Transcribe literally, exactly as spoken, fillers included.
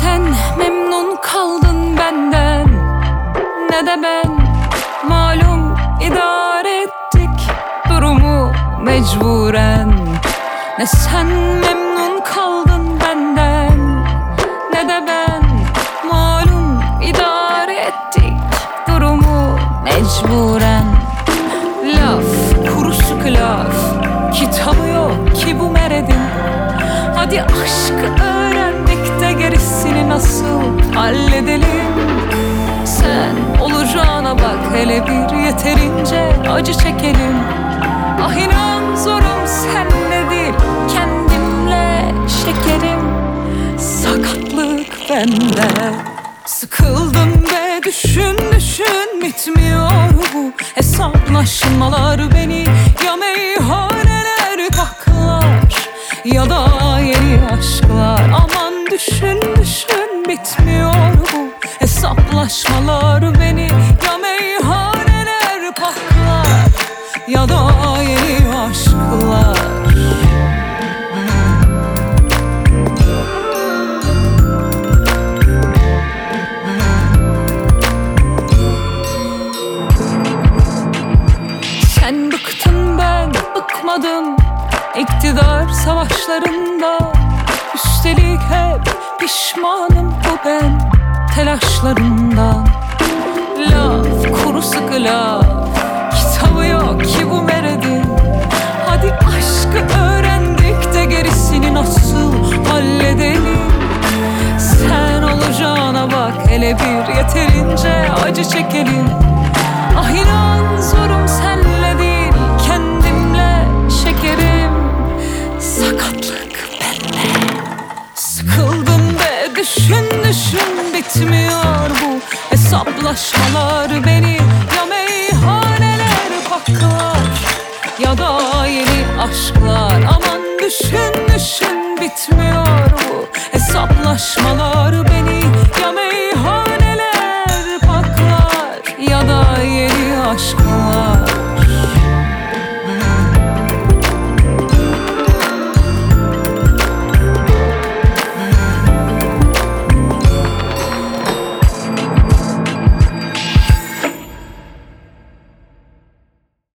sen memnun kaldın benden, ne de ben. Malum idare ettik durumu mecburen. Ne sen memnun kaldın benden, ne de ben. Malum idare ettik durumu mecburen. Laf, kuru sıkı laf, kitabı yok ki bu meredin. Hadi aşkı öğrendik de gerisini nasıl halledelim? Sen olacağına bak hele bir, yeterince acı çekelim. Ah inan zorum senle değil, kendimle şekerim. Sakatlık bende. Sıkıldım be, düşün düşün bitmiyor bu hesaplaşmalar beni. Ya meyhaneler paklar ya da yeni aşklar. Aman düşün düşün bitmiyor bu hesaplaşmalar beni. Ya meyhaneler paklar ya da yeni aşklar. Sen bıktın ben bıkmadım iktidar savaşlarında. Üstelik hep pişmanım bu ben telaşlarından. Laf, kuru sıkı laf, kitabı yok ki bu meredin. Hadi aşkı öğrendik de gerisini nasıl halledelim? Sen olacağına bak hele bir, yeterince acı çekelim. Ah inan zorum senle değil, kendimle şekerim. Sakatlık bende. Sıkıldım be, düşün düşün bitmiyor bu hesaplaşmalar beni. Ya meyhaneler paklar ya da yeni aşklar. Aman düşün düşün bitmiyor